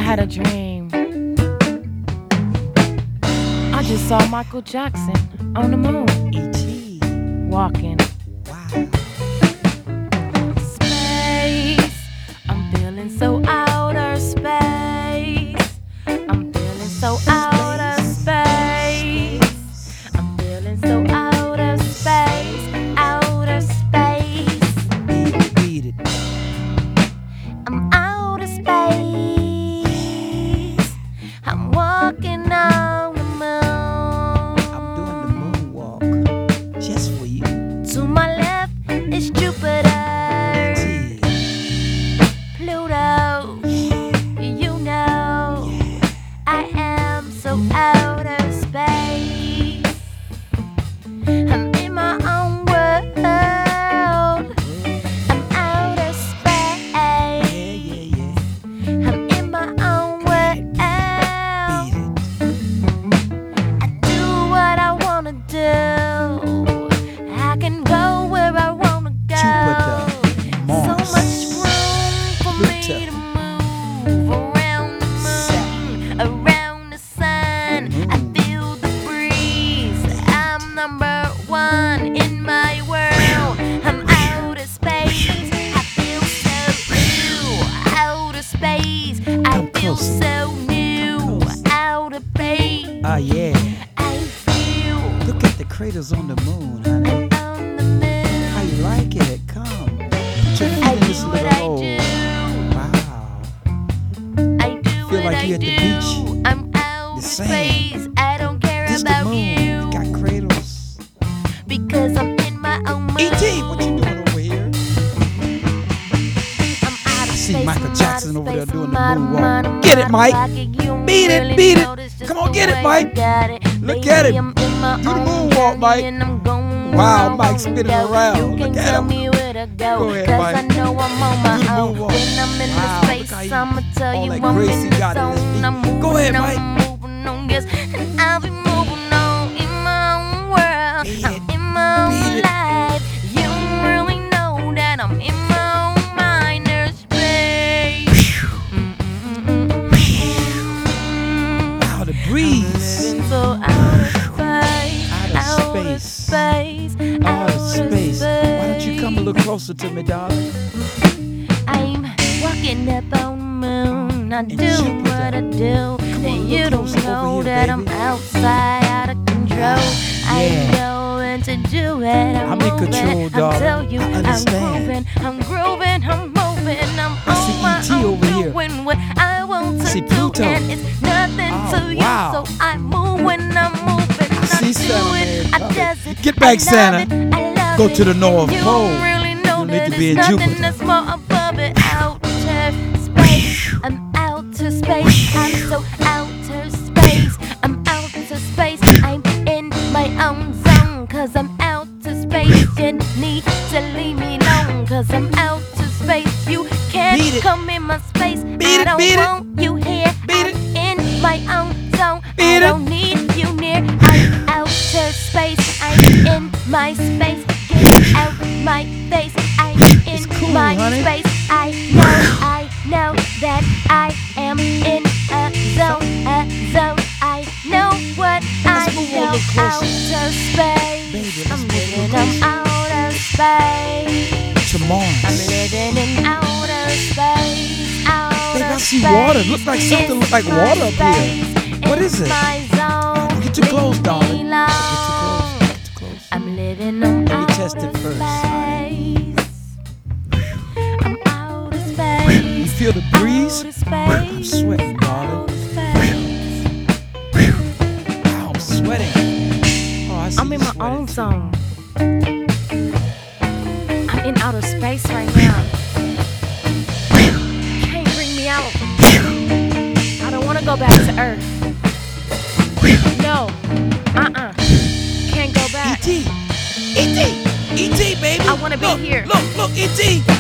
had a dream. I just saw Michael Jackson on the moon. E.T. Walking. Wow. Space. I'm feeling so outer space. I'm feeling so outer space. I'm feeling so outer space. Outer space. Beat it. I'm outer space. I'm walking on the moon. I'm doing the moonwalk just for you. To my left is Jupiter, E.T. Pluto. You know, I am so outer space. I'm in my own world. I'm outer space. Yeah. I'm in my own world. Beat it. I do what I wanna do. I can go where I wanna go. Jupiter, Mars, So much room for me Pluto, to move around the moon, around the sun. I feel the breeze. I'm number one in my world. I'm outer space. I feel so new. Outer space. I Come feel closer. so new. Outer space. Ah, yeah. I feel Look at the craters on the moon, honey. on the moon. How you like it? Come. Put your I feet in this do what little I hole. do. Wow. I do Feel what like I you at do. the beach. I'm out The of sand. space. I don't care This the about moon. you Got cradles. because I'm in my own mood. E.T., what you doing over here? I'm out of See space. Michael I'm Jackson out of over there space, doing I'm the out of moonwalk. mind, I'm Get it, out of Mike. pocket. You don't Beat it, really beat it. notice just Come on, the get it, way Mike. you got it. Look Baby, at him. I'm in my Do the own moonwalk, journey Mike. and I'm going Wow, where I Mike wanna spinning go. around. You Look can at tell him. me where to Go go, ahead, 'cause Mike. I know I'm on my Do the own. moonwalk. When I'm in Wow, the look space, how you- I'ma tell all you that I'm grace in he the got in his zone. feet. I'm moving Go ahead, on, Mike. moving on, yes, and I'll be moving on in my own world. Beat I'm it. in my Beat own it. life. You don't really know that I'm in my own minor space. Wow, the breeze. Living so outer space, Outer space. Outer space. Why don't you come a little closer to me, darling? I'm walking up on the moon. I do Jupiter. what I do. Come on, a And little you don't closer know over here, that I'm baby. outside, out of control. I Yeah. know when to do it. I'm I'm in moving. control, I darling. tell you, I I'm understand. grooving, I'm moving. I'm I see on my E.T. own, over here. doing what I want I to see do, Pluto. and it's nothing Oh, to you. wow. So I move when I'm moving. I see do Santa it, Man I coming. does it. Get I back, love Santa. it, I love Go it. to the North And you Pole. don't really know You need that to be it's in nothing Jupiter. that's more above it. Outer space, I'm outer space. I'm so outer space. I'm outer space. I'm in my own zone, 'cause I'm outer space. You need to leave me alone, 'cause I'm outer space. You can't Beat it. come in my space. Beat I it, don't beat it. want you here. Beat it. I'm in my own zone. Beat I it. don't need you near. I'm outer space. I'm in my space. Get out my face. I'm in cool, my honey. space. I know that I am in a zone. I know what Let's I move a know. little closer. Outer space. Baby, let's I'm move a living little on closer. outer space. To Mars. I'm living in outer space. Outer Baby, I see water. space. Look like something It's look like my water up here. space. What It's is it? my zone. Don't get too close, Leave darling. me Get too alone. close. Get too close. I'm living on Let me outer test it first. space. I'm outer space. You feel the breeze? Outer space. I'm sweating, darling. Outer space. Wow, I'm sweating. Oh, I see I'm in you my sweating own too. zone. I'm in outer space right now. Can't bring me out. I don't want to go back to Earth. No. Can't go back. E.T. E.T. E.T. baby. I wanna be Look, here. Look, E.T.